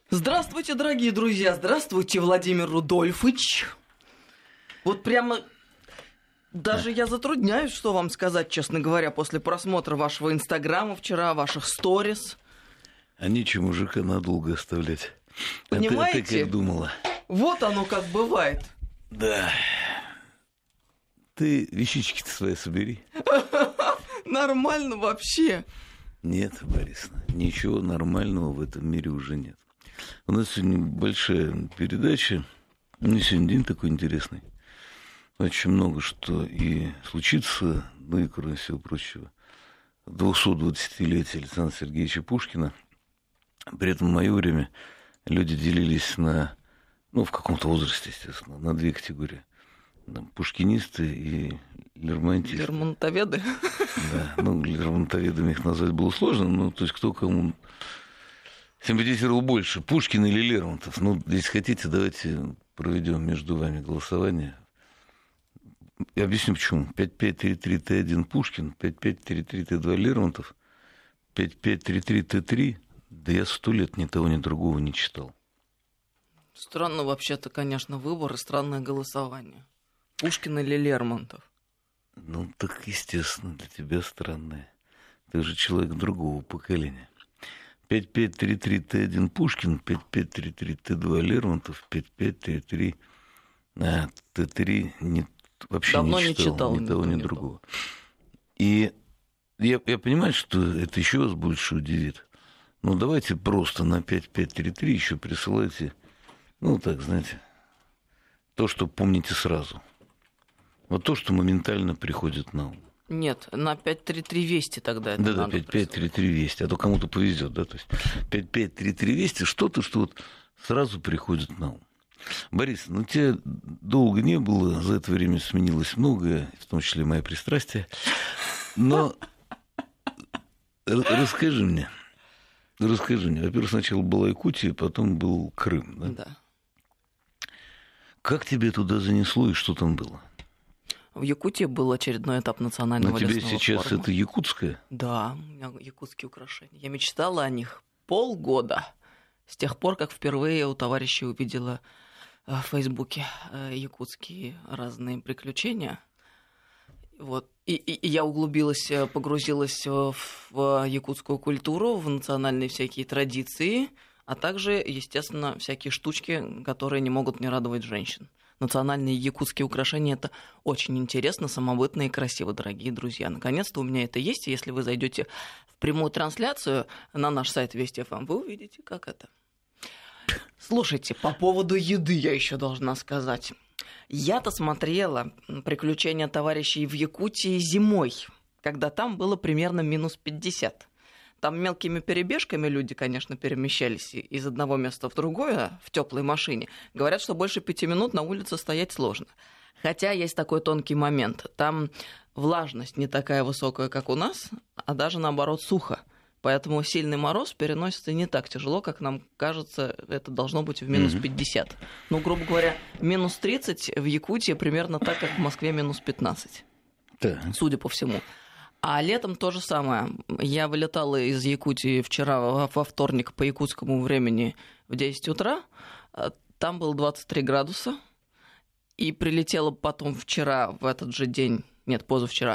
Здравствуйте, дорогие друзья, здравствуйте, Владимир Рудольфович. Вот прямо даже я затрудняюсь, что вам сказать, честно говоря, после просмотра вашего инстаграма вчера, ваших сторис. А нечего мужика надолго оставлять. Понимаете? А ты как думала? Вот оно как бывает. Да. Ты вещички-то свои собери. Нормально вообще. Нет, Борисовна, ничего нормального в этом мире уже нет. У нас сегодня большая передача. Сегодня день такой интересный. Очень много что и случится, ну и кроме всего прочего. 220-летие Александра Сергеевича Пушкина. При этом в мое время люди делились на, в каком-то возрасте, естественно, на две категории. Пушкинисты и лермонтисты. Лермонтоведы? Да, лермонтоведами их назвать было сложно, то есть кто кому симпатизировал больше, Пушкин или Лермонтов. Если хотите, давайте проведем между вами голосование. Я объясню, почему. 5533Т1 Пушкин, 5533Т2 Лермонтов, 5533Т3. Да я 100 лет ни того, ни другого не читал. Странно вообще-то, конечно, выбор и странное голосование. Пушкин или Лермонтов? Так, естественно, для тебя странное. Ты же человек другого поколения. 5533Т1 Пушкин, 5533Т2 Лермонтов, 5533 Т3 вообще давно не читал ни того, ни другого. И я понимаю, что это еще вас больше удивит. Давайте просто на 5533 еще присылайте, то, что помните сразу. Вот то, что моментально приходит на ум. Нет, на 533 Вести тогда это надо. 5533 Вести, а то кому-то повезет, да, то есть 5533 Вести, что-то, что вот сразу приходит на ум. Борис, тебя долго не было, за это время сменилось многое, в том числе мои пристрастия, но расскажи мне, во-первых, сначала была Якутия, потом был Крым, да? Да. Как тебе туда занесло и что там было? В Якутии был очередной этап национального лесного форума. Но тебе сейчас это якутское? Да, у меня якутские украшения. Я мечтала о них полгода. С тех пор, как впервые у товарищей увидела в Фейсбуке якутские разные приключения. Вот. И я углубилась, погрузилась в якутскую культуру, в национальные всякие традиции, а также, естественно, всякие штучки, которые не могут не радовать женщин. Национальные якутские украшения — это очень интересно, самобытно и красиво, дорогие друзья. Наконец-то у меня это есть, и если вы зайдете в прямую трансляцию на наш сайт Вести ФМ, вы увидите, как это. Слушайте, по поводу еды я еще должна сказать. Я-то смотрела «Приключения товарищей в Якутии» зимой, когда там было примерно минус 50. Там мелкими перебежками люди, конечно, перемещались из одного места в другое в теплой машине. Говорят, что больше 5 минут на улице стоять сложно. Хотя есть такой тонкий момент. Там влажность не такая высокая, как у нас, а даже наоборот сухо. Поэтому сильный мороз переносится не так тяжело, как нам кажется, это должно быть в минус 50. Грубо говоря, минус 30 в Якутии примерно так, как в Москве минус 15. Да. Судя по всему. А летом то же самое. Я вылетала из Якутии вчера во вторник по якутскому времени в 10 утра. Там было 23 градуса. И прилетела потом вчера, в этот же день, позавчера,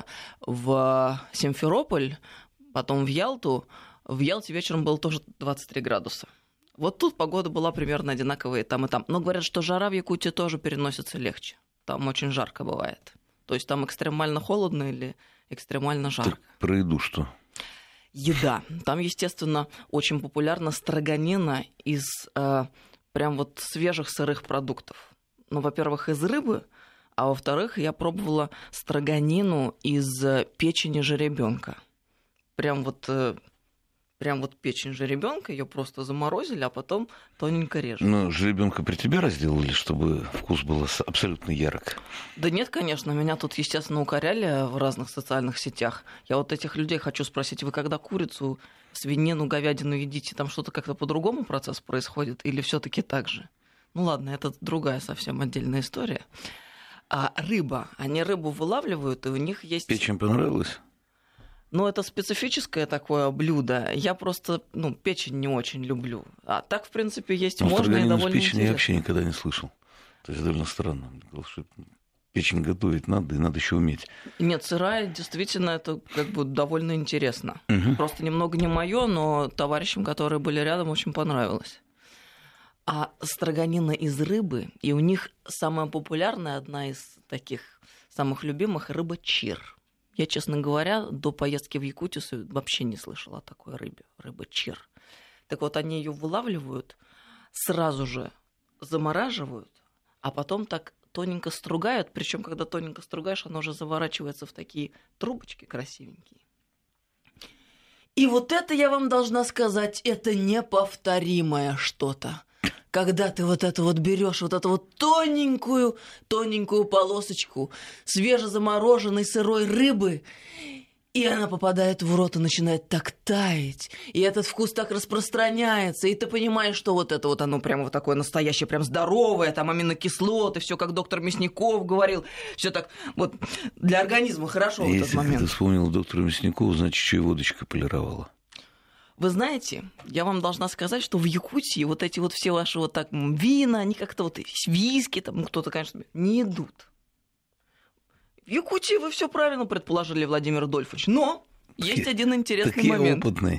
в Симферополь, потом в Ялту. В Ялте вечером было тоже 23 градуса. Вот тут погода была примерно одинаковая и там, и там. Но говорят, что жара в Якутии тоже переносится легче. Там очень жарко бывает. То есть там экстремально холодно или экстремально жарко. Так про еду что? Еда. Там, естественно, очень популярна строганина из прям вот свежих сырых продуктов. Во-первых, из рыбы, а во-вторых, я пробовала строганину из печени жеребенка. Прям вот печень жеребенка, ее просто заморозили, а потом тоненько режут. Жеребенка при тебе разделали, чтобы вкус был абсолютно ярок? Да нет, конечно, меня тут, естественно, укоряли в разных социальных сетях. Я вот этих людей хочу спросить, вы когда курицу, свинину, говядину едите, там что-то как-то по-другому процесс происходит или все-таки так же? Ладно, это другая совсем отдельная история. А рыба, они рыбу вылавливают, и у них есть... Печень понравилась? Ну, это специфическое такое блюдо. Я просто, печень не очень люблю. А так, в принципе, есть можно и довольно печень интересно. Я вообще никогда не слышал. То есть довольно странно. Что печень готовить надо, и надо еще уметь. Нет, сырая, действительно, это как бы довольно интересно. Угу. Просто немного не мое, но товарищам, которые были рядом, очень понравилось. А строганина из рыбы, и у них самая популярная, одна из таких самых любимых, рыба чир. Я, честно говоря, до поездки в Якутию вообще не слышала о такой рыбе, рыба чир. Так вот, они ее вылавливают, сразу же замораживают, а потом так тоненько стругают, причем когда тоненько стругаешь, оно уже заворачивается в такие трубочки красивенькие. И вот это, я вам должна сказать, это неповторимое что-то. Когда ты вот это вот берешь, вот эту вот тоненькую полосочку свежезамороженной сырой рыбы, и она попадает в рот и начинает так таять, и этот вкус так распространяется, и ты понимаешь, что вот это вот оно прямо вот такое настоящее, прям здоровое, там аминокислоты, все как доктор Мясников говорил, все так вот для организма хорошо в этот момент. Если ты вспомнил доктора Мясникова, значит, что и водочкой полировала. Вы знаете, я вам должна сказать, что в Якутии вот эти вот все ваши вот так вина, они как-то вот виски, там кто-то, конечно, не идут. В Якутии вы все правильно предположили, Владимир Рудольфович, но есть один интересный момент. Опытный.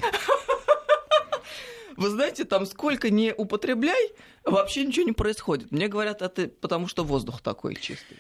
Вы знаете, там сколько не употребляй, вообще ничего не происходит. Мне говорят, это потому что воздух такой чистый.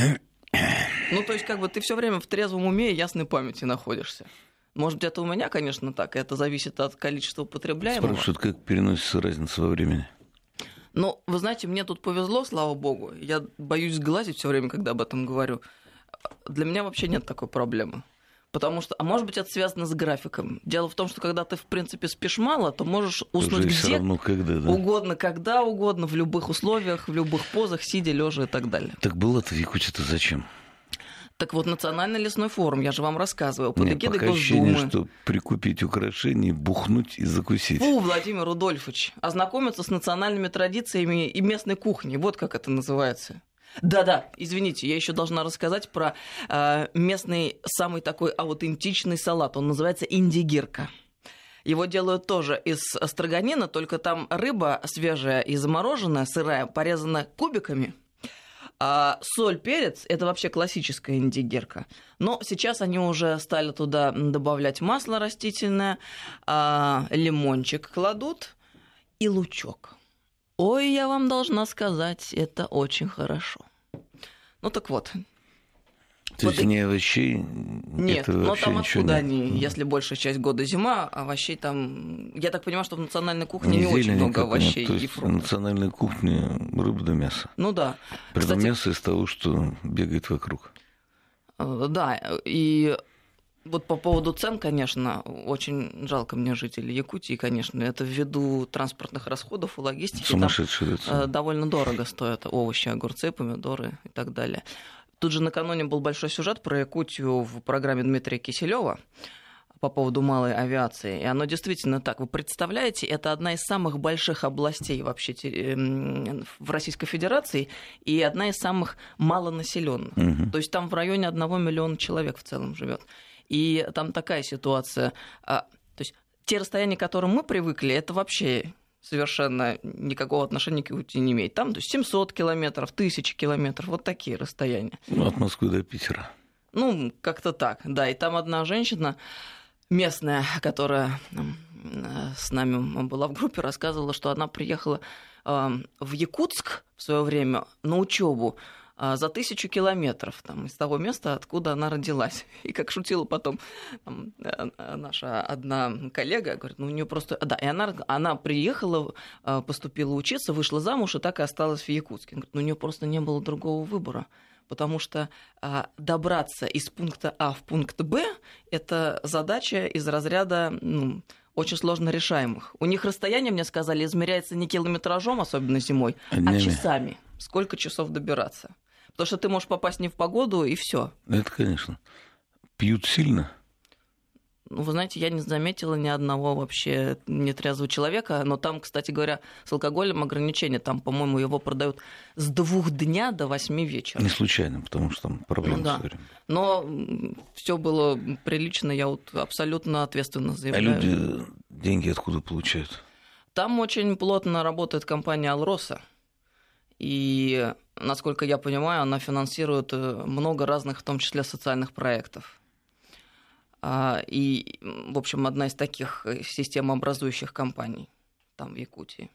Ну, то есть, как бы ты все время в трезвом уме и ясной памяти находишься. Может, где-то у меня, конечно, так. Это зависит от количества употребляемого. Спрашивают, как переносится разница во времени. Ну, вы знаете, мне тут повезло, слава богу. Я боюсь сглазить все время, когда об этом говорю. Для меня вообще нет такой проблемы. Потому что, а может быть, это связано с графиком. Дело в том, что когда ты, в принципе, спишь мало, то можешь уснуть где угодно, когда угодно, в любых условиях, в любых позах, сидя, лежа и так далее. Так было-то в Якутии-то зачем? Так вот, Национальный лесной форум, я же вам рассказывал, под эгидой Госдумы. Ощущение, что прикупить украшения, бухнуть и закусить. Фу, Владимир Рудольфович, ознакомиться с национальными традициями и местной кухней, вот как это называется. Да-да, извините, я еще должна рассказать про местный самый такой аутентичный салат, он называется индигирка. Его делают тоже из строганина, только там рыба свежая и замороженная, сырая, порезана кубиками. А соль, перец – это вообще классическая индигирка. Но сейчас они уже стали туда добавлять масло растительное, лимончик кладут и лучок. Ой, я вам должна сказать, это очень хорошо. Ну так вот. То есть не овощей? Нет, но там откуда они, если большая часть года зима, овощей там... Я так понимаю, что в национальной кухне не очень много овощей и фруктов. Национальная кухня рыба да мясо. Ну да. Притом мясо из того, что бегает вокруг. Да, и вот по поводу цен, конечно, очень жалко мне жителей Якутии, конечно, это ввиду транспортных расходов и логистики. Сумасшедшие цены. Довольно дорого стоят овощи, огурцы, помидоры и так далее. Тут же накануне был большой сюжет про Якутию в программе Дмитрия Киселева по поводу малой авиации. И оно действительно так. Вы представляете, это одна из самых больших областей вообще в Российской Федерации и одна из самых малонаселенных. Угу. То есть там в районе 1 миллиона человек в целом живет. И там такая ситуация. То есть те расстояния, к которым мы привыкли, это вообще совершенно никакого отношения к Якутии не имеет. Там, то есть 700 километров, 1000 километров, вот такие расстояния. Ну, от Москвы до Питера. Ну, как-то так, да. И там одна женщина местная, которая с нами была в группе, рассказывала, что она приехала в Якутск в свое время на учебу за 1000 километров там, из того места, откуда она родилась. И как шутила потом наша одна коллега, говорит, ну у нее просто... Да, и она приехала, поступила учиться, вышла замуж и так и осталась в Якутске. Говорит, ну у нее просто не было другого выбора, потому что добраться из пункта А в пункт Б – это задача из разряда... очень сложно решаемых. У них расстояние, мне сказали, измеряется не километражом, особенно зимой, а часами. Сколько часов добираться. Потому что ты можешь попасть не в погоду, и все. Это, конечно. Пьют сильно? Ну, вы знаете, я не заметила ни одного вообще нетрезвого человека, но там, кстати говоря, с алкоголем ограничения. Там, по-моему, его продают с 2 дня до 8 вечера. Не случайно, потому что там проблемы да. все время. Но все было прилично, я вот абсолютно ответственно заявляю. А люди деньги откуда получают? Там очень плотно работает компания «Алроса». И, насколько я понимаю, она финансирует много разных, в том числе, социальных проектов. И, в общем, одна из таких системообразующих компаний там, в Якутии.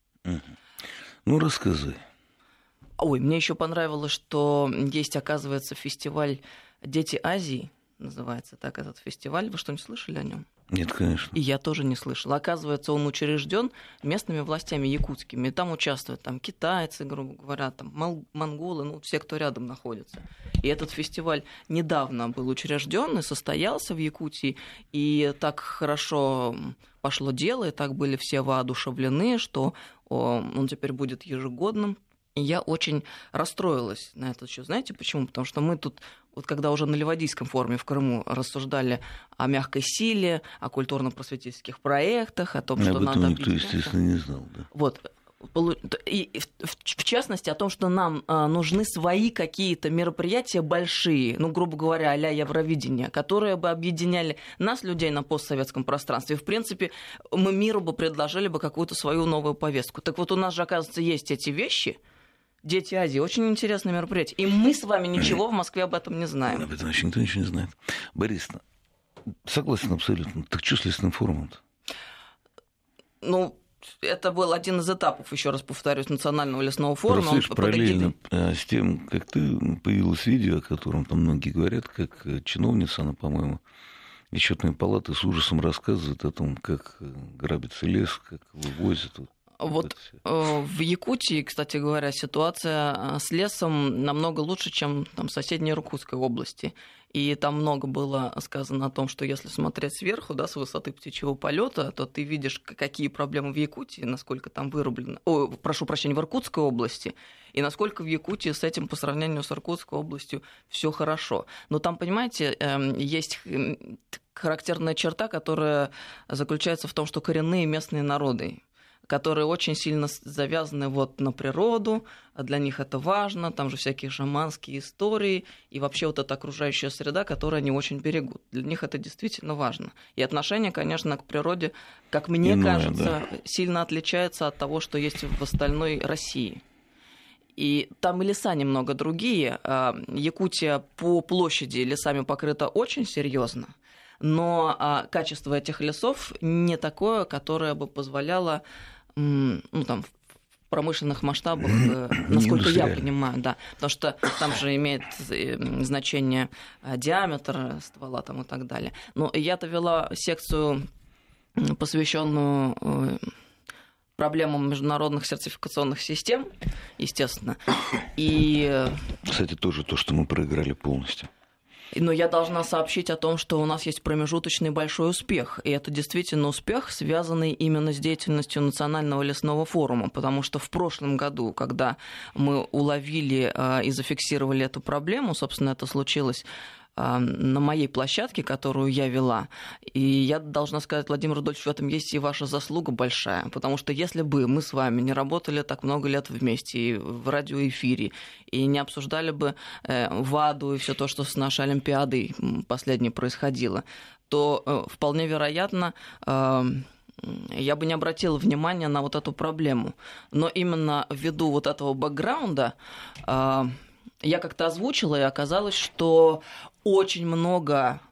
Ну, рассказывай. Ой, мне еще понравилось, что есть, оказывается, фестиваль «Дети Азии», называется так этот фестиваль. Вы что-нибудь слышали о нем? Нет, конечно. И я тоже не слышала. Оказывается, он учрежден местными властями якутскими. И там участвуют там, китайцы, грубо говоря, там, монголы, ну, все, кто рядом находится. И этот фестиваль недавно был учрежден и состоялся в Якутии. И так хорошо пошло дело, и так были все воодушевлены, что он теперь будет ежегодным. И я очень расстроилась на этот счет. Знаете почему? Потому что мы тут, вот когда уже на Ливадийском форуме в Крыму рассуждали о мягкой силе, о культурно-просветительских проектах, о том, что об этом надо никто, естественно, не знал. Да. Вот. И в частности о том, что нам нужны свои какие-то мероприятия большие, ну, грубо говоря, а-ля Евровидение, которые бы объединяли нас, людей, на постсоветском пространстве. И, в принципе, мы миру бы предложили бы какую-то свою новую повестку. Так вот, у нас же, оказывается, есть эти вещи. «Дети Азии» — очень интересное мероприятие. И мы с вами ничего в Москве об этом не знаем. Об этом вообще никто ничего не знает. Борис, согласен абсолютно. Так что с лесным форумом-то? Ну, это был один из этапов, еще раз повторюсь, Национального лесного форума. Просто, параллельно с тем, как ты, появилось видео, о котором там многие говорят, как чиновница, она, по-моему, Счетной палаты с ужасом рассказывает о том, как грабится лес, как вывозят. Вот в Якутии, кстати говоря, ситуация с лесом намного лучше, чем там, в соседней Иркутской области. И там много было сказано о том, что если смотреть сверху, да, с высоты птичьего полета, то ты видишь, какие проблемы в Якутии, насколько там вырублено. Прошу прощения, в Иркутской области, и насколько в Якутии с этим по сравнению с Иркутской областью все хорошо. Но там, понимаете, есть характерная черта, которая заключается в том, что коренные местные народы, которые очень сильно завязаны вот на природу, для них это важно, там же всякие шаманские истории, и вообще вот эта окружающая среда, которую они очень берегут. Для них это действительно важно. И отношение, конечно, к природе, как мне кажется, сильно отличается от того, что есть в остальной России. И там и леса немного другие. Якутия по площади лесами покрыта очень серьезно, но качество этих лесов не такое, которое бы позволяло, ну, там, в промышленных масштабах, насколько я понимаю, да, потому что там же имеет значение диаметр ствола там, и так далее. Но я-то вела секцию, посвященную проблемам международных сертификационных систем, естественно. И... Кстати, тоже то, что мы проиграли полностью. Но я должна сообщить о том, что у нас есть промежуточный большой успех. И это действительно успех, связанный именно с деятельностью Национального лесного форума. Потому что в прошлом году, когда мы уловили и зафиксировали эту проблему, собственно, это случилось на моей площадке, которую я вела. И я должна сказать, Владимир Рудольфович, в этом есть и ваша заслуга большая, потому что если бы мы с вами не работали так много лет вместе и в радиоэфире, и не обсуждали бы ВАДу и все то, что с нашей Олимпиадой последней происходило, то вполне вероятно я бы не обратила внимания на вот эту проблему. Но именно ввиду вот этого бэкграунда я как-то озвучила, и оказалось, что очень много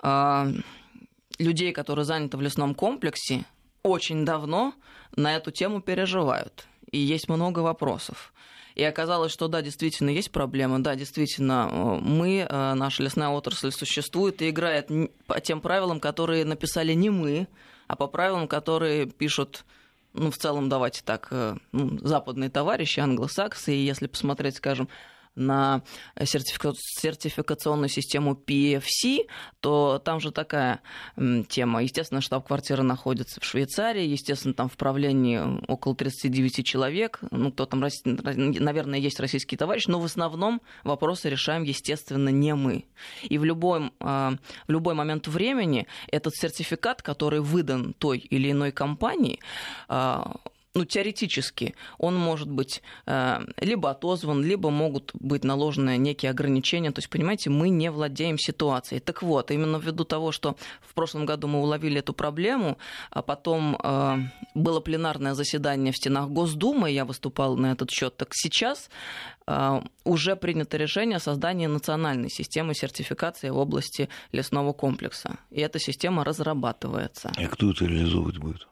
людей, которые заняты в лесном комплексе, очень давно на эту тему переживают. И есть много вопросов. И оказалось, что да, действительно есть проблема, да, действительно, наша лесная отрасль существует и играет по тем правилам, которые написали не мы, а по правилам, которые пишут, ну, в целом, давайте так, западные товарищи, англосаксы, и если посмотреть, скажем, на сертификационную систему PEFC, то там же такая тема. Естественно, штаб-квартира находится в Швейцарии, естественно, там в правлении около 39 человек. Ну, кто там, наверное, есть российские товарищи, но в основном вопросы решаем, естественно, не мы. И в любой момент времени этот сертификат, который выдан той или иной компании, ну, теоретически, он может быть либо отозван, либо могут быть наложены некие ограничения. То есть, понимаете, мы не владеем ситуацией. Так вот, именно ввиду того, что в прошлом году мы уловили эту проблему, а потом было пленарное заседание в стенах Госдумы, я выступала на этот счет, так сейчас уже принято решение о создании национальной системы сертификации в области лесного комплекса. И эта система разрабатывается. А кто это реализовывать будет?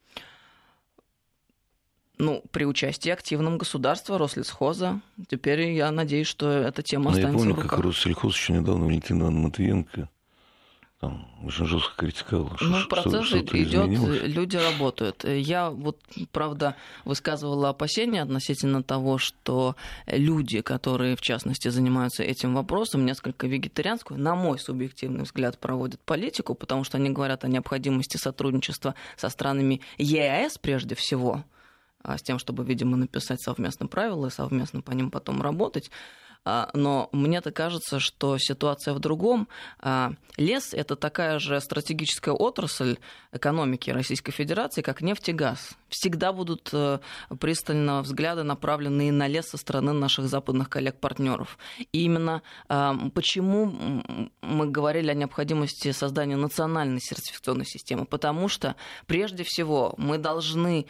Ну, при участии активном государства, Рослесхоза. Теперь я надеюсь, что эта тема останется в руках. Я помню, как Россельхоз еще недавно Валентина Ивановна Матвиенко там очень жестко критиковала. Ну, процесс идет, люди работают. Я вот, правда, высказывала опасения относительно того, что люди, которые, в частности, занимаются этим вопросом, несколько вегетарианскую, на мой субъективный взгляд, проводят политику, потому что они говорят о необходимости сотрудничества со странами ЕАЭС прежде всего, с тем, чтобы, видимо, написать совместно правила и совместно по ним потом работать. Но мне-то кажется, что ситуация в другом. Лес – это такая же стратегическая отрасль экономики Российской Федерации, как нефть и газ. Всегда будут пристально взгляды направлены на лес со стороны наших западных коллег-партнеров. И именно почему мы говорили о необходимости создания национальной сертификационной системы. Потому что, прежде всего, мы должны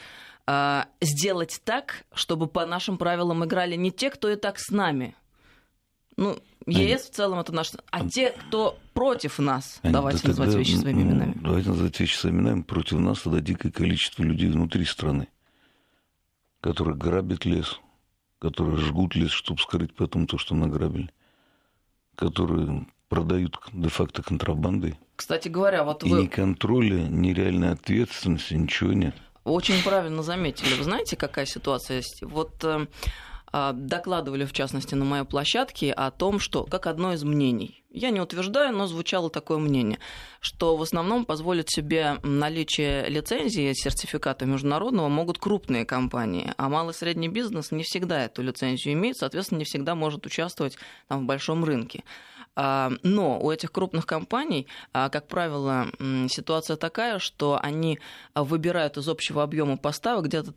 сделать так, чтобы по нашим правилам играли не те, кто и так с нами. Ну, ЕС в целом это наш... А те, кто против нас, давайте называть вещи своими именами. Давайте называть вещи своими именами. Против нас тогда дикое количество людей внутри страны, которые грабят лес, которые жгут лес, чтобы скрыть потом то, что награбили, которые продают де-факто контрабандой. Кстати говоря, вот и вы... ни контроля, ни реальной ответственности, ничего нет. Очень правильно заметили. Вы знаете, какая ситуация есть? Вот докладывали, в частности, на моей площадке о том, что, как одно из мнений, я не утверждаю, но звучало такое мнение, что в основном позволить себе наличие лицензии, сертификата международного могут крупные компании, а малый и средний бизнес не всегда эту лицензию имеет, соответственно, не всегда может участвовать там в большом рынке. Но у этих крупных компаний, как правило, ситуация такая, что они выбирают из общего объема поставок где-то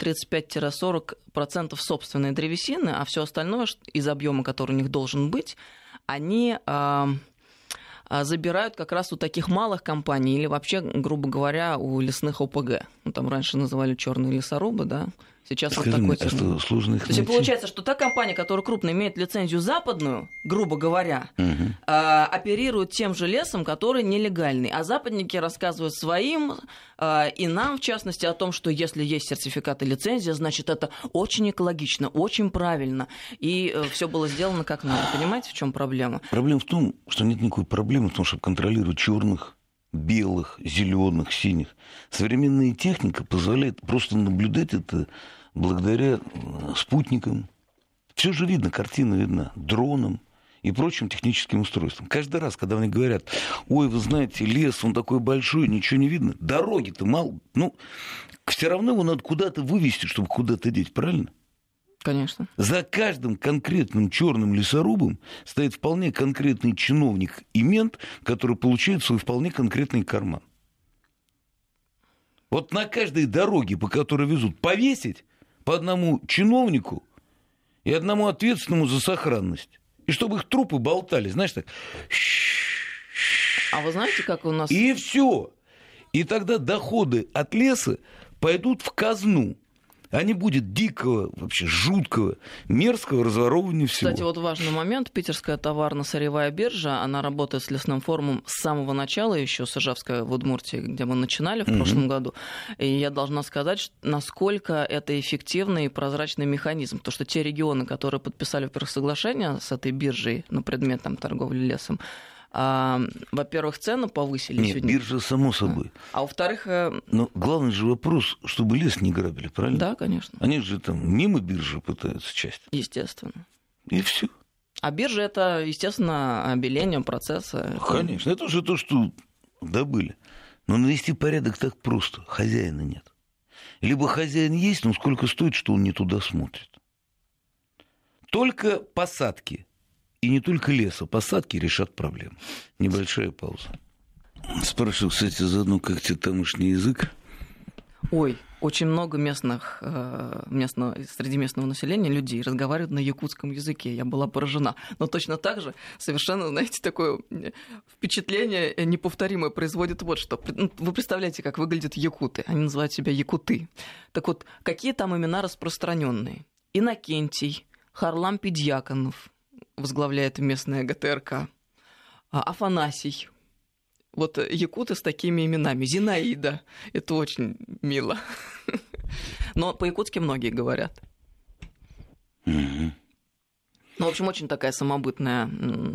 35-40% собственной древесины, а все остальное из объема, который у них должен быть, они забирают как раз у таких малых компаний или вообще, грубо говоря, у лесных ОПГ. Ну, там раньше называли черные лесорубы, да? Сейчас скажи вот такой термин. То есть получается, что та компания, которая крупная, имеет лицензию западную, грубо говоря, оперирует тем же лесом, который нелегальный. А западники рассказывают своим и нам, в частности, о том, что если есть сертификат и лицензия, значит, это очень экологично, очень правильно. И все было сделано как надо. Понимаете, в чем проблема? Проблема в том, что нет никакой проблемы в том, чтобы контролировать черных, белых, зеленых, синих. Современная техника позволяет просто наблюдать это благодаря спутникам. Все же видно, картина видна, дронам и прочим техническим устройствам. Каждый раз, когда мне говорят, ой, вы знаете, лес, он такой большой, ничего не видно, дороги-то мало, ну, все равно его надо куда-то вывести, чтобы куда-то деть, правильно? Конечно. За каждым конкретным черным лесорубом стоит вполне конкретный чиновник и мент, который получает свой вполне конкретный карман. Вот на каждой дороге, по которой везут, повесить по одному чиновнику и одному ответственному за сохранность. И чтобы их трупы болтали, знаешь, так. А вы знаете, как у нас... И все. И тогда доходы от леса пойдут в казну. А не будет дикого, вообще жуткого, мерзкого разворовывания всего. Кстати, вот важный момент. Питерская товарно-сырьевая биржа, она работает с лесным форумом с самого начала, еще с Ижевска в Удмуртии, где мы начинали в прошлом году. И я должна сказать, насколько это эффективный и прозрачный механизм. Потому что те регионы, которые подписали, во-первых, соглашение с этой биржей на предмет там, торговли лесом, во-первых, цены повысились. Нет, биржа, само собой. А во-вторых... Но главный же вопрос, чтобы лес не грабили, правильно? Да, конечно. Они же там мимо биржи пытаются часть. Естественно. И все. А биржа — это, естественно, обеление процесса. Конечно, это уже то, что добыли. Но навести порядок так просто. Хозяина нет. Либо хозяин есть, но сколько стоит, что он не туда смотрит. Только посадки. И не только леса. Посадки решат проблему. Небольшая пауза. Спрашиваю, кстати, заодно, как тебе тамошний язык? Ой, очень много среди местного населения людей разговаривают на якутском языке. Я была поражена. Но точно так же совершенно, знаете, такое впечатление неповторимое производит вот что. Вы представляете, как выглядят якуты. Они называют себя якуты. Так вот, какие там имена распространенные? Иннокентий, Харлам Педьяконов возглавляет местное ГТРК, Афанасий. Вот якуты с такими именами. Зинаида. Это очень мило. Но по-якутски многие говорят. Ну, в общем, очень такая самобытное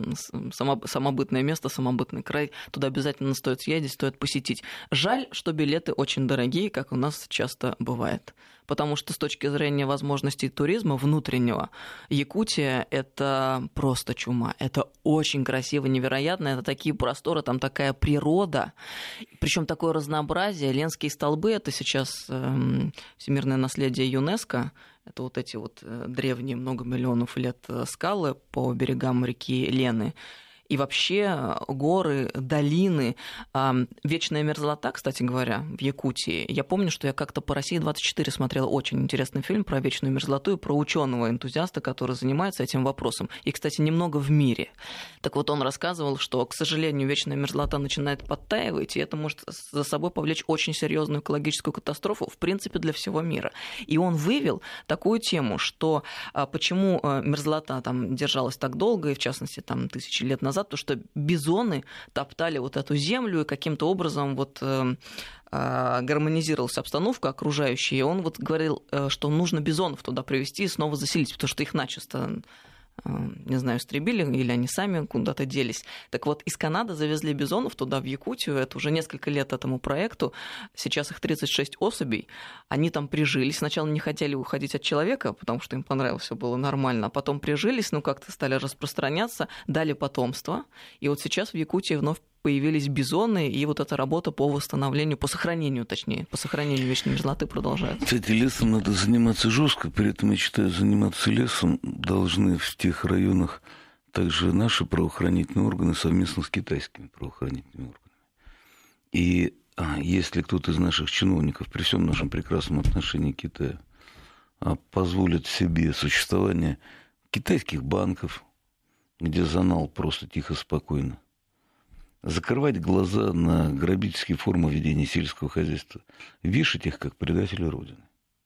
место, самобытный край. Туда обязательно стоит съездить, стоит посетить. Жаль, что билеты очень дорогие, как у нас часто бывает. Потому что с точки зрения возможностей туризма внутреннего, Якутия — это просто чума. Это очень красиво, невероятно. Это такие просторы, там такая природа. Причем такое разнообразие. Ленские столбы — это сейчас всемирное наследие ЮНЕСКО. Это вот эти вот древние, много миллионов лет скалы по берегам реки Лены. И вообще горы, долины, вечная мерзлота, кстати говоря, в Якутии. Я помню, что я как-то по России-24 смотрела очень интересный фильм про вечную мерзлоту и про ученого-энтузиаста, который занимается этим вопросом. И, кстати, немного в мире. Так вот, он рассказывал, что, к сожалению, вечная мерзлота начинает подтаивать, и это может за собой повлечь очень серьезную экологическую катастрофу, в принципе, для всего мира. И он вывел такую тему, что почему мерзлота там держалась так долго, и, в частности, там, тысячи лет назад, потому что бизоны топтали вот эту землю, и каким-то образом вот гармонизировалась обстановка окружающая, и он вот говорил, что нужно бизонов туда привезти и снова заселить, потому что их начисто, не знаю, истребили, или они сами куда-то делись. Так вот, из Канады завезли бизонов туда, в Якутию, это уже несколько лет этому проекту, сейчас их 36 особей, они там прижились, сначала не хотели уходить от человека, потому что им понравилось, все было нормально, а потом прижились, ну как-то стали распространяться, дали потомство, и вот сейчас в Якутии вновь появились бизоны, и вот эта работа по восстановлению, по сохранению вечной мерзлоты продолжается. Кстати, лесом надо заниматься жестко, при этом, я считаю, заниматься лесом должны в тех районах также наши правоохранительные органы совместно с китайскими правоохранительными органами. И если кто-то из наших чиновников при всем нашем прекрасном отношении к Китаю позволит себе существование китайских банков, где занал просто тихо, спокойно, закрывать глаза на грабительские формы ведения сельского хозяйства, вешать их как предатели Родины.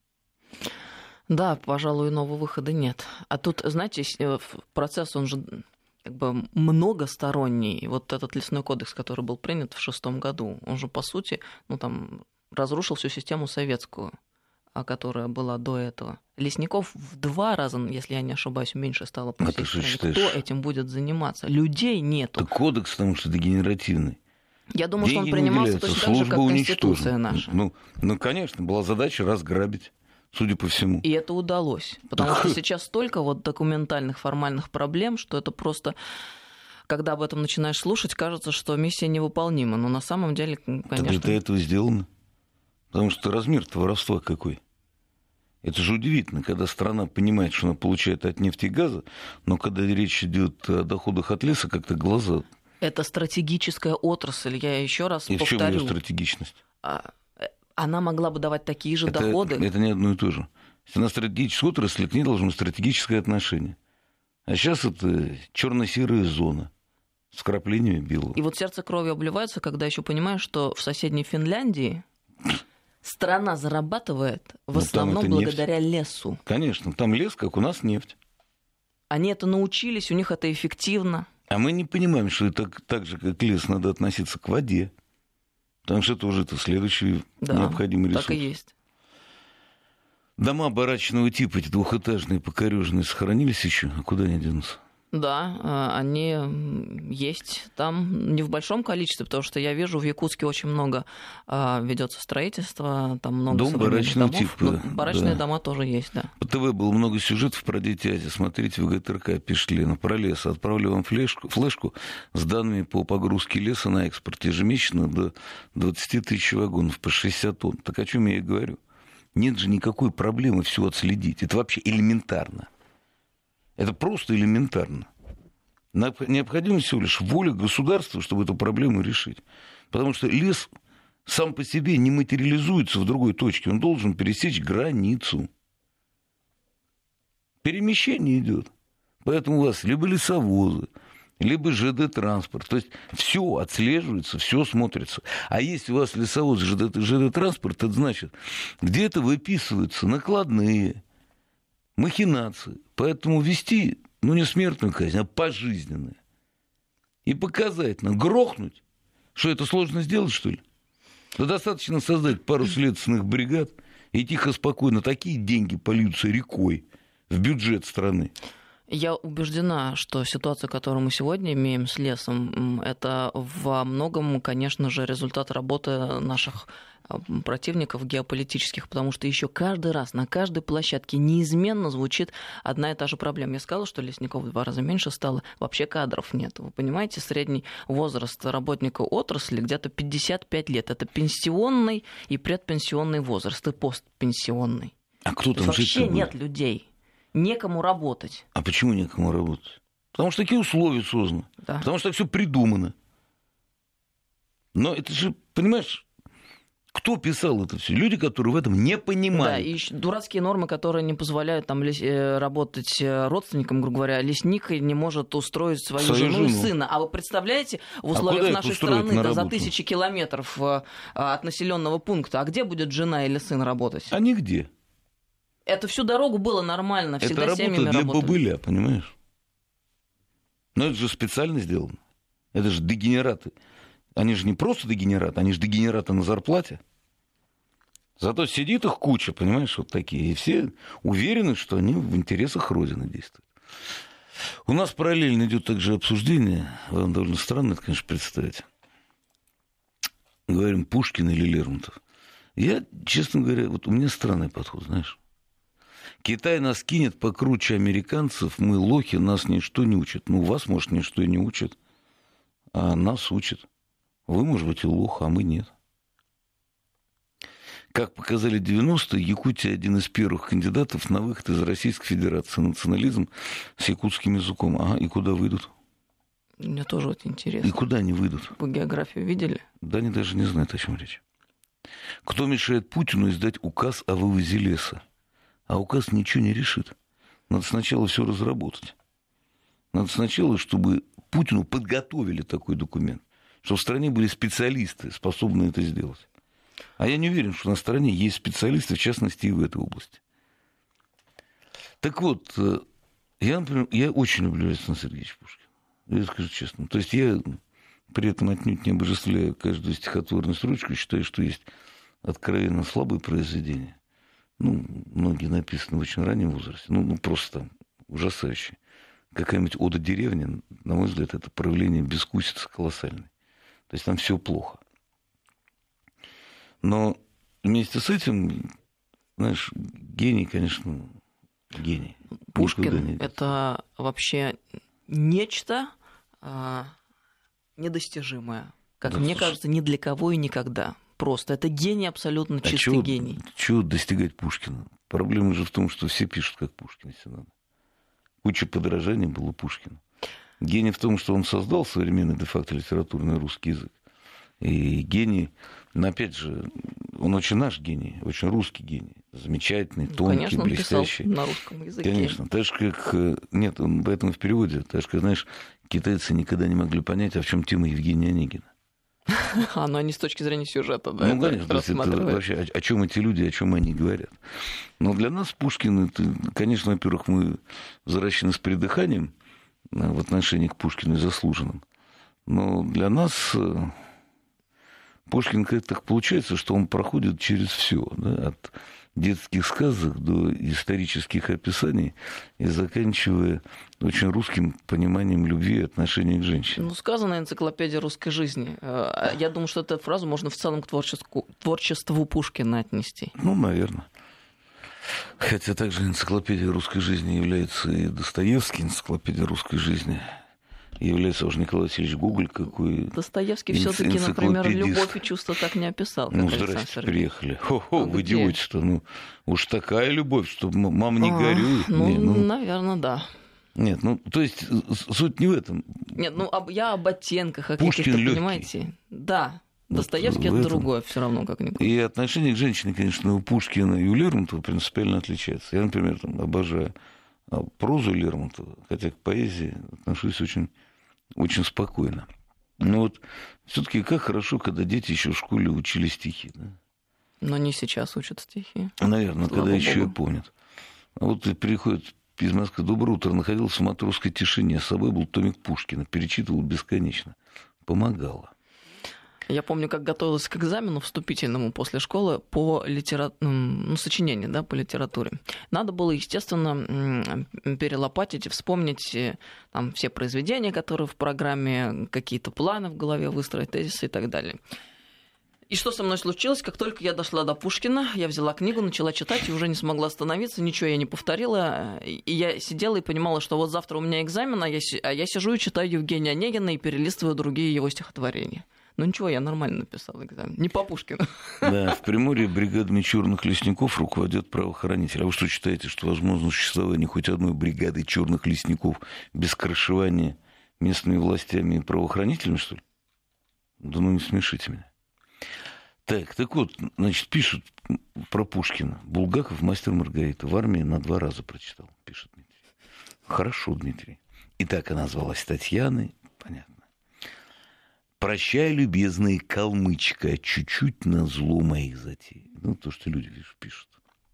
Да, пожалуй, иного выхода нет. А тут, знаете, процесс, он же как бы многосторонний. Вот этот лесной кодекс, который был принят в 2006 году, он же, по сути, ну, там, разрушил всю систему советскую, которая была до этого. Лесников в 2 раза, если я не ошибаюсь, меньше стало по всей стране. Кто этим будет заниматься? Людей нету. Это кодекс, потому что дегенеративный. Я думаю, деньги что он принимался точно так же, как Конституция наша. Ну, конечно, была задача разграбить, судя по всему. И это удалось. Потому что сейчас столько вот документальных, формальных проблем, что это просто... Когда об этом начинаешь слушать, кажется, что миссия невыполнима. Но на самом деле, конечно... Так для этого сделано. Потому что размер-то воровства какой. Это же удивительно, когда страна понимает, что она получает от нефти и газа, но когда речь идет о доходах от леса, как-то глаза... Это стратегическая отрасль, я еще раз повторю. И в чем ее стратегичность? Она могла бы давать такие же доходы. Это не одно и то же. Если она стратегическая отрасль, к ней должно быть стратегическое отношение. А сейчас это черно-серая зона с вкраплениями белого. И вот сердце кровью обливается, когда еще понимаешь, что в соседней Финляндии страна зарабатывает в основном благодаря лесу. Конечно, там лес, как у нас нефть. Они это научились, у них это эффективно. А мы не понимаем, что это так же, как лес, надо относиться к воде. Потому что это уже следующий необходимый ресурс. Так и есть. Дома барачного типа, эти двухэтажные, покорёженные, сохранились еще? А куда они денутся? Да, они есть там не в большом количестве, потому что я вижу, в Якутске очень много ведется строительство, там много современных домов. Типа, барачные дома тоже есть, да. По ТВ было много сюжетов про Дети-Ази. Смотрите, в ГТРК пишет Лена про лес. Отправлю вам флешку с данными по погрузке леса на экспорт ежемесячно до 20 тысяч вагонов по 60 тонн. Так о чем я и говорю? Нет же никакой проблемы все отследить. Это вообще элементарно. Это просто элементарно. Необходима всего лишь воля государства, чтобы эту проблему решить. Потому что лес сам по себе не материализуется в другой точке. Он должен пересечь границу. Перемещение идет. Поэтому у вас либо лесовозы, либо ЖД-транспорт. То есть все отслеживается, все смотрится. А если у вас лесовоз, ЖД-транспорт, это значит, где-то выписываются накладные, махинации. Поэтому ввести, не смертную казнь, а пожизненную. И показательно грохнуть, что это сложно сделать, что ли? Да достаточно создать пару следственных бригад, и тихо, спокойно такие деньги польются рекой в бюджет страны. Я убеждена, что ситуация, которую мы сегодня имеем с лесом, это во многом, конечно же, результат работы наших противников геополитических, потому что еще каждый раз на каждой площадке неизменно звучит одна и та же проблема. Я сказала, что лесников в 2 раза меньше стало, вообще кадров нет. Вы понимаете, средний возраст работника отрасли где-то 55 лет. Это пенсионный и предпенсионный возраст, и постпенсионный. А кто там вообще нет людей. Некому работать. А почему некому работать? Потому что такие условия созданы. Да. Потому что так все придумано. Но это же, понимаешь, кто писал это все? Люди, которые в этом не понимают. Да, и дурацкие нормы, которые не позволяют там работать родственникам, грубо говоря. Лесник не может устроить свою жену и сына. А вы представляете, в условиях нашей страны за 1000 километров от населенного пункта, а где будет жена или сын работать? А нигде. Это всю дорогу было нормально, всегда это семьями работа для работали. бобыля, понимаешь? Но это же специально сделано. Это же дегенераты. Они же не просто дегенераты, они же дегенераты на зарплате. Зато сидит их куча, понимаешь, вот такие. И все уверены, что они в интересах Родины действуют. У нас параллельно идет также обсуждение. Вам довольно странно это, конечно, представить. Говорим, Пушкин или Лермонтов. Я, честно говоря, вот у меня странный подход, знаешь. Китай нас кинет покруче американцев, мы лохи, нас ничто не учат. Вас, может, ничто и не учат, а нас учат. Вы, может быть, и лох, а мы нет. Как показали 90-е, Якутия один из первых кандидатов на выход из Российской Федерации. Национализм с якутским языком. Ага, и куда выйдут? Мне тоже вот интересно. И куда они выйдут? Вы географию видели? Да, они даже не знают, о чем речь. Кто мешает Путину издать указ о вывозе леса? А указ ничего не решит. Надо сначала все разработать. Надо сначала, чтобы Путину подготовили такой документ. Чтобы в стране были специалисты, способные это сделать. А я не уверен, что на стороне есть специалисты, в частности, и в этой области. Так вот, я, например, очень люблю Александра Сергеевича Пушкина. Я скажу честно. То есть я при этом отнюдь не обожествляю каждую стихотворную строчку, считаю, что есть откровенно слабые произведения. Многие написаны в очень раннем возрасте. Просто там ужасающие. Какая-нибудь «Ода деревни», на мой взгляд, это проявление бескусицы колоссальной. То есть там все плохо. Но вместе с этим, знаешь, гений, конечно, гений. Пушкин – это вообще нечто недостижимое. Как мне кажется, ни для кого и никогда. Просто это гений, абсолютно чистый гений. Чего достигать Пушкина? Проблема же в том, что все пишут, как Пушкин, если надо. Куча подражаний было Пушкину. Гений в том, что он создал современный де-факто литературный русский язык. И гений, но опять же, он очень наш гений, очень русский гений. Замечательный, тонкий, конечно, блестящий. Он писал на русском языке. Конечно. Так же, как... Нет, он поэтому в переводе. Так же, как, знаешь, китайцы никогда не могли понять, а в чем тема Евгения Онегина. Но они с точки зрения сюжета, да, конечно, это вообще, о чем эти люди, о чем они говорят. Но для нас Пушкин, это, конечно, во-первых, мы взращены с придыханием в отношении к Пушкину и заслуженным. Но для нас Пушкин как-то так получается, что он проходит через все, да, от детских сказок до исторических описаний и заканчивая очень русским пониманием любви и отношения к женщине. Ну, сказано энциклопедия русской жизни. Я думаю, что эту фразу можно в целом к творчеству Пушкина отнести. Ну, наверное. Хотя также энциклопедия русской жизни является и Достоевский, энциклопедия русской жизни является уже Николай Васильевич Гоголь, какой... Достоевский все-таки, например, любовь и чувства так не описал. Ну, здрасте, приехали. Хо-хо, вы идиоте-то. Ну, уж такая любовь, что мама не горюет. Наверное, да. Нет, ну, то есть суть не в этом. Нет, ну, я об оттенках Пушкин каких-то, лёгкий. Понимаете? Да. Достоевский это другое, все равно как-нибудь. И отношение к женщине, конечно, у Пушкина и у Лермонтова принципиально отличается. Я, например, обожаю прозу Лермонтова, хотя к поэзии отношусь очень, очень спокойно. Но вот все-таки как хорошо, когда дети еще в школе учили стихи. Да? Но не сейчас учат стихи. Наверное, Слава когда еще и Богу. помнят. А вот приходит из Москвы: доброе утро, находился в матросской тишине, с собой был томик Пушкина, перечитывал бесконечно. Помогало. Я помню, как готовилась к экзамену вступительному после школы по сочинению, да, по литературе. Надо было, естественно, перелопатить и вспомнить там все произведения, которые в программе, какие-то планы в голове выстроить, тезисы и так далее. И что со мной случилось? Как только я дошла до Пушкина, я взяла книгу, начала читать и уже не смогла остановиться, ничего я не повторила. И я сидела и понимала, что вот завтра у меня экзамен, а я сижу и читаю Евгения Онегина и перелистываю другие его стихотворения. Ну ничего, я нормально написала экзамен. Не по Пушкину. Да, в Приморье бригадами черных лесников руководят правоохранители. А вы что, считаете, что возможно существование хоть одной бригады черных лесников без крышевания местными властями и правоохранителями, что ли? Да ну не смешите меня. Так вот, значит, пишут про Пушкина. Булгаков, мастер Маргарита. В армии на 2 раза прочитал, пишет Дмитрий. Хорошо, Дмитрий. И так она звалась Татьяной. Понятно. Прощай, любезная калмычка, чуть-чуть назло моих затей. Ну, то, что люди, видишь, пишут.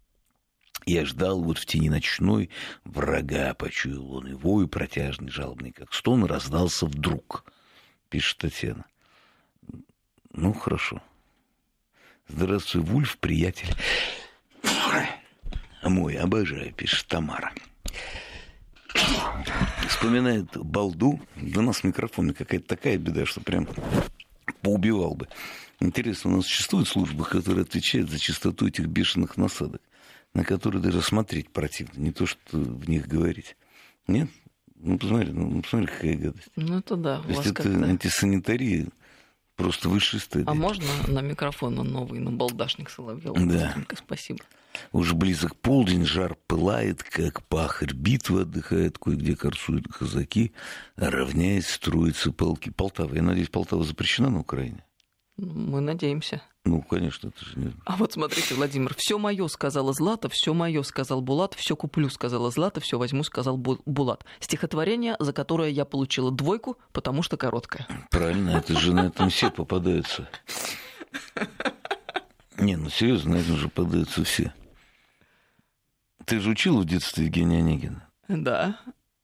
Я ждал вот в тени ночной, врага почуял он его, и протяжный, жалобный, как стон, раздался вдруг, пишет Татьяна. Ну, хорошо. Здравствуй, Вульф, приятель. Мой, обожаю, пишет Тамара. Вспоминает балду. Да у нас микрофон какая-то такая беда, что прям поубивал бы. Интересно, у нас существуют службы, которые отвечают за частоту этих бешеных насадок, на которые даже смотреть противно, не то, что в них говорить. Нет? Ну, посмотри, какая гадость. Ну, это да. То есть это антисанитария просто высшей стадии. А можно на микрофон новый, на балдашник Соловьёва? Да. Спасибо. Уж близок полдень, жар пылает, как пахарь, битва отдыхает, кое-где корсуют казаки, равняясь, строятся полки. Полтава. Я надеюсь, Полтава запрещена на Украине? Мы надеемся. Ну, конечно, это же нет. А вот смотрите, Владимир, все мое сказала Злата, все мое сказал Булат, все куплю, сказала Злата, все возьму, сказал Булат. Стихотворение, за которое я получила 2, потому что короткое. Правильно, это же на этом все попадаются. Не, ну серьезно, на этом же попадаются все. Ты же учил в детстве Евгения Онегина? Да.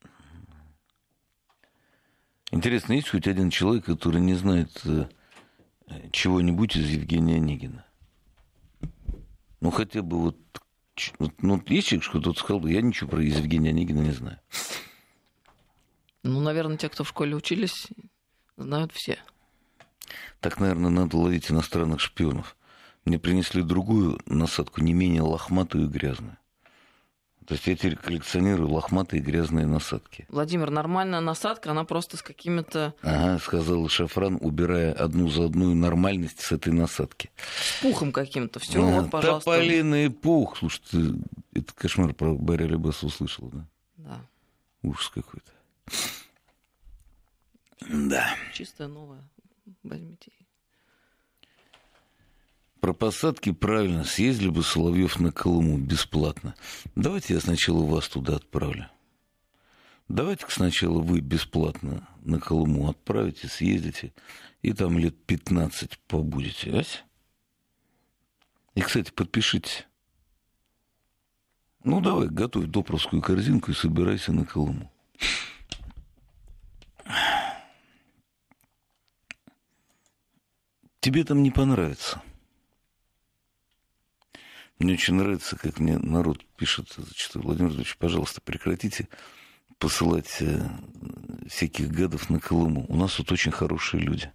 Интересно, есть хоть один человек, который не знает чего-нибудь из Евгения Онегина? Ну, хотя бы вот... Ну, есть человек, что кто-то сказал, я ничего про Евгения Онегина не знаю. Ну, наверное, те, кто в школе учились, знают все. Так, наверное, надо ловить иностранных шпионов. Мне принесли другую насадку, не менее лохматую и грязную. То есть я теперь коллекционирую лохматые и грязные насадки. Владимир, нормальная насадка, она просто с какими-то... Ага, сказал Шафран, убирая одну за одну нормальность с этой насадки. С пухом каким-то. Все, вот, пожалуйста. Тополиный пух. Слушайте, это кошмар про Барри Рибаса услышал, да? Да. Ужас какой-то. Да. Чистая новая. Возьмите. Про посадки правильно. Съездили бы Соловьев на Колыму бесплатно. Давайте я сначала вас туда отправлю. Давайте-ка сначала вы бесплатно на Колыму отправите, съездите, и там лет 15 побудете, ась? И, кстати, подпишите. Ну, давай, готовь допровскую корзинку и собирайся на Колыму. Тебе там не понравится. Мне очень нравится, как мне народ пишет, зачастую: Владимир Владимирович, пожалуйста, прекратите посылать всяких гадов на Колыму. У нас тут очень хорошие люди.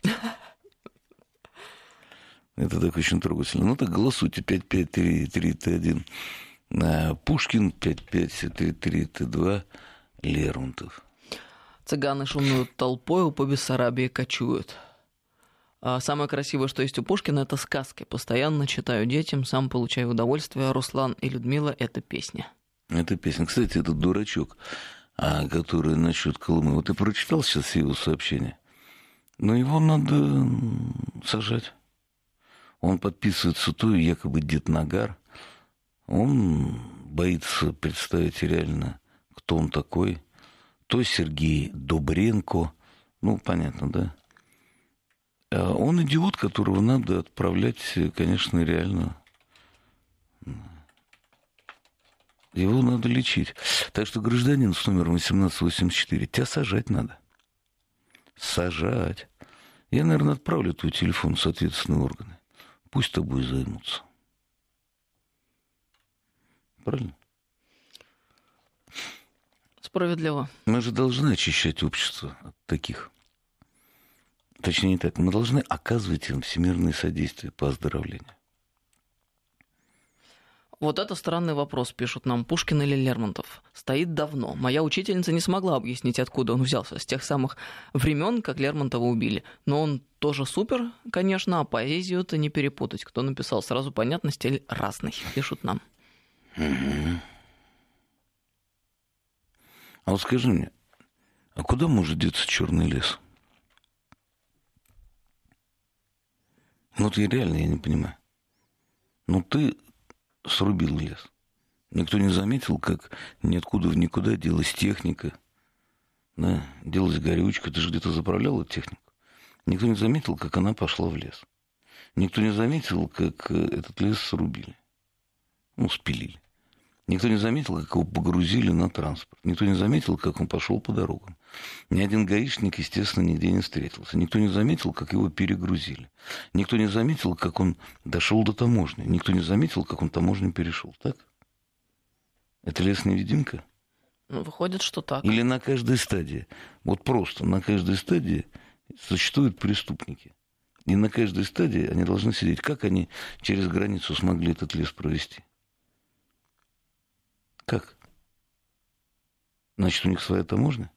Это так очень трогательно. Ну так голосуйте. 55333Т1 Пушкин, 55333Т2 Лермонтов. Цыганы шумную толпою по Бессарабии кочуют. А самое красивое, что есть у Пушкина, это сказки. Постоянно читаю детям, сам получаю удовольствие. Руслан и Людмила — это песня. Это песня. Кстати, этот дурачок, который насчет Колымы. Вот я прочитал сейчас его сообщение. Но его надо сажать. Он подписывается то, якобы Дед Нагар. Он боится представить реально, кто он такой. То Сергей Добренко. Ну, понятно, да? Он идиот, которого надо отправлять, конечно, реально. Его надо лечить. Так что, гражданин с номером 1884, тебя сажать надо. Сажать. Я, наверное, отправлю твой телефон в соответственные органы. Пусть тобой займутся. Правильно? Справедливо. Мы же должны очищать общество от таких. Точнее, не так. Мы должны оказывать им всемирное содействие по оздоровлению. Вот это странный вопрос, пишут нам. Пушкин или Лермонтов? Стоит давно. Моя учительница не смогла объяснить, откуда он взялся. С тех самых времен, как Лермонтова убили. Но он тоже супер, конечно, а поэзию-то не перепутать. Кто написал, сразу понятно, стиль разный, пишут нам. Угу. А вот скажи мне, а куда может деться черный лес? Ну, вот я не понимаю. Ну, ты срубил лес. Никто не заметил, как ниоткуда в никуда делалась техника. Да, делалась горючка. Ты же где-то заправлял эту технику. Никто не заметил, как она пошла в лес. Никто не заметил, как этот лес срубили. Ну, спилили. Никто не заметил, как его погрузили на транспорт. Никто не заметил, как он пошел по дорогам. Ни один гаишник, естественно, нигде не встретился. Никто не заметил, как его перегрузили. Никто не заметил, как он дошел до таможни. Никто не заметил, как он таможню перешел. Так? Это лес-невидимка? Ну, выходит, что так. Или на каждой стадии? Вот просто на каждой стадии существуют преступники. И на каждой стадии они должны сидеть. Как они через границу смогли этот лес провести? Как? Значит, у них своя таможня?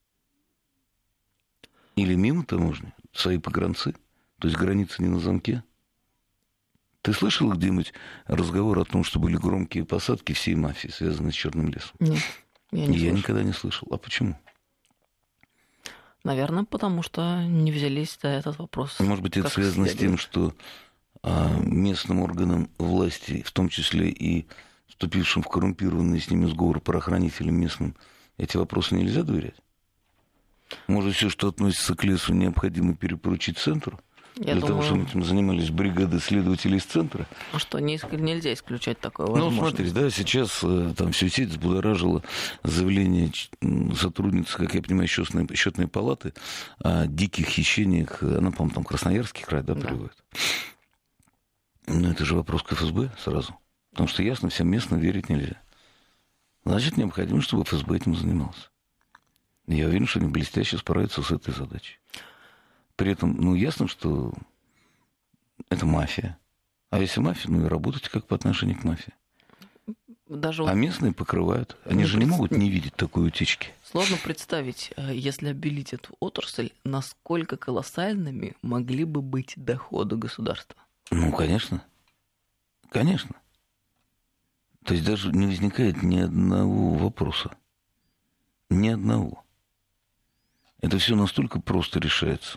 Или мимо таможни? Свои погранцы? То есть граница не на замке? Ты слышал где-нибудь разговор о том, что были громкие посадки всей мафии, связанные с Черным лесом? Нет, я никогда не слышал. А почему? Наверное, потому что не взялись за этот вопрос. Может быть, это связано с тем, что местным органам власти, в том числе и вступившим в коррумпированный с ними сговор правоохранителям местным, эти вопросы нельзя доверять? Может, все, что относится к лесу, необходимо перепоручить центру? Для того, чтобы этим занимались бригады следователей из центра? Что нельзя исключать такое возможность. Ну, смотри, да, сейчас там всю сеть взбудоражило заявление сотрудницы, как я понимаю, счетной палаты о диких хищениях. Она, по-моему, там Красноярский край, да, приводит? Но это же вопрос к ФСБ сразу. Потому что, ясно, всем местным верить нельзя. Значит, необходимо, чтобы ФСБ этим занимался. Я уверен, что они блестяще справятся с этой задачей. При этом, ну, ясно, что это мафия. А если мафия, ну и работать как по отношению к мафии. Даже а местные покрывают. Они же не могут не видеть такой утечки. Сложно представить, если обелить эту отрасль, насколько колоссальными могли бы быть доходы государства. Ну, конечно. Конечно. То есть даже не возникает ни одного вопроса. Ни одного. Это все настолько просто решается.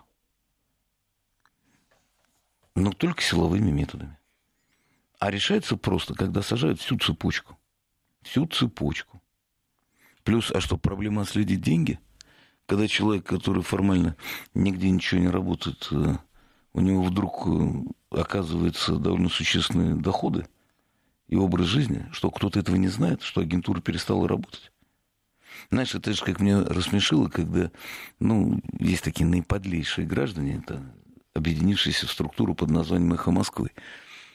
Но только силовыми методами. А решается просто, когда сажают всю цепочку. Всю цепочку. Плюс, а что, проблема отследить деньги? Когда человек, который формально нигде ничего не работает, у него вдруг оказывается довольно существенные доходы и образ жизни, что кто-то этого не знает, что агентура перестала работать. Знаешь, это же как меня рассмешило, когда, есть такие наиподлейшие граждане, это объединившиеся в структуру под названием «Эхо Москвы».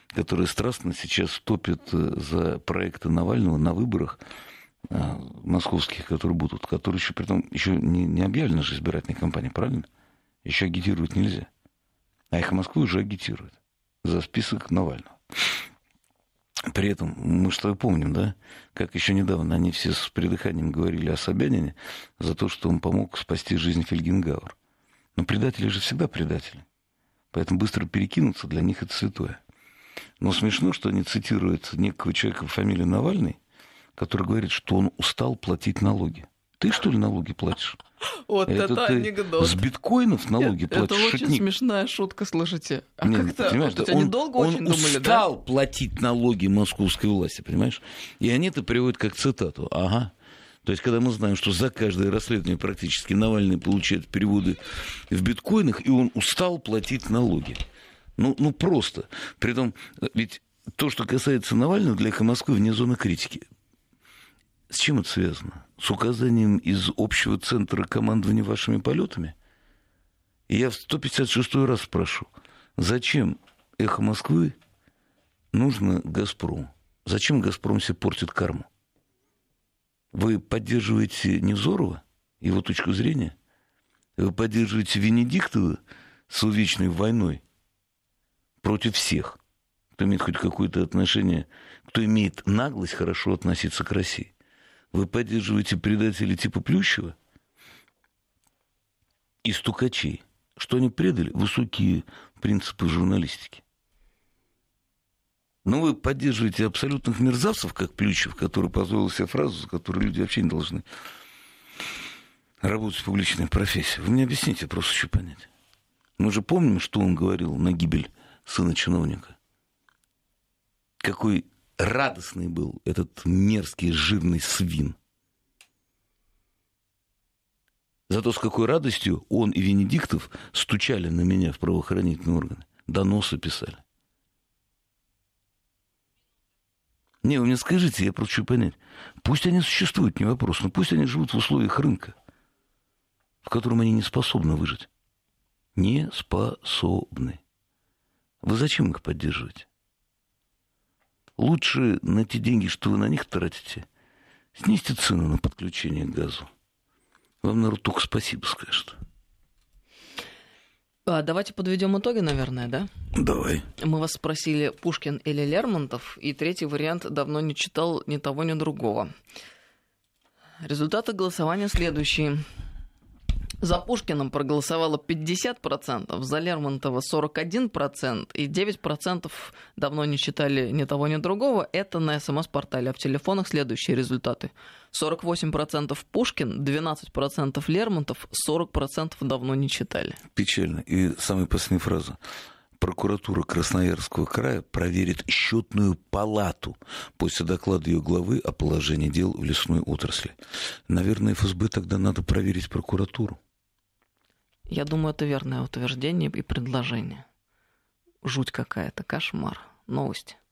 которые страстно сейчас топят за проекты Навального на выборах московских, которые будут, которые еще, при том, еще не объявлена же избирательная кампания, правильно? Еще агитировать нельзя. А «Эхо Москвы» уже агитирует за список Навального. При этом, мы что помним, да, как еще недавно они все с придыханием говорили о Собянине за то, что он помог спасти жизнь Фельгенгауэр. Но предатели же всегда предатели. Поэтому быстро перекинуться для них это святое. Но смешно, что они цитируют некого человека по фамилии Навальный, который говорит, что он устал платить налоги. Ты, что ли, налоги платишь? Вот это анекдот. С биткоинов налоги платишь, это очень шутник. Смешная шутка, слушайте. А Нет, как-то вот они долго очень думали, да? Он устал платить налоги московской власти, понимаешь? И они это приводят как цитату. Ага. То есть, когда мы знаем, что за каждое расследование практически Навальный получает переводы в биткоинах, и он устал платить налоги. Ну просто. Притом, ведь то, что касается Навального, для «Эхо Москвы» вне зоны критики. С чем это связано? С указанием из общего центра командования вашими полетами? И я в 156-й раз спрошу, зачем «Эхо Москвы» нужно «Газпрому»? Зачем «Газпром» себе портит карму? Вы поддерживаете Невзорова, его точку зрения? Вы поддерживаете Венедиктова с увечной войной против всех, кто имеет хоть какое-то отношение, кто имеет наглость хорошо относиться к России? Вы поддерживаете предателей типа Плющева и стукачей. Что они предали? Высокие принципы журналистики. Но вы поддерживаете абсолютных мерзавцев, как Плющев, который позволил себе фразу, за которую люди вообще не должны работать в публичной профессии. Вы мне объясните, я просто хочу понять. Мы же помним, что он говорил на гибель сына чиновника. Какой радостный был этот мерзкий жирный свин. Зато с какой радостью он и Венедиктов стучали на меня в правоохранительные органы. Доносы писали. Не, вы мне скажите, я просто хочу понять. Пусть они существуют, не вопрос, но пусть они живут в условиях рынка, в котором они не способны выжить. Не способны. Вы зачем их поддерживаете? Лучше на те деньги, что вы на них тратите, снизьте цену на подключение к газу. Вам, наверное, только спасибо скажут. Давайте подведем итоги, наверное, да? Давай. Мы вас спросили, Пушкин или Лермонтов, и третий вариант давно не читал ни того, ни другого. Результаты голосования следующие. За Пушкиным проголосовало 50%, за Лермонтова 41%, и 9% давно не читали ни того, ни другого. Это на СМС-портале, а в телефонах следующие результаты. 48% Пушкин, 12% Лермонтов, 40% давно не читали. Печально. И самая последняя фраза. Прокуратура Красноярского края проверит счетную палату после доклада ее главы о положении дел в лесной отрасли. Наверное, ФСБ тогда надо проверить прокуратуру. Я думаю, это верное утверждение и предложение. Жуть какая-то, кошмар. Новости.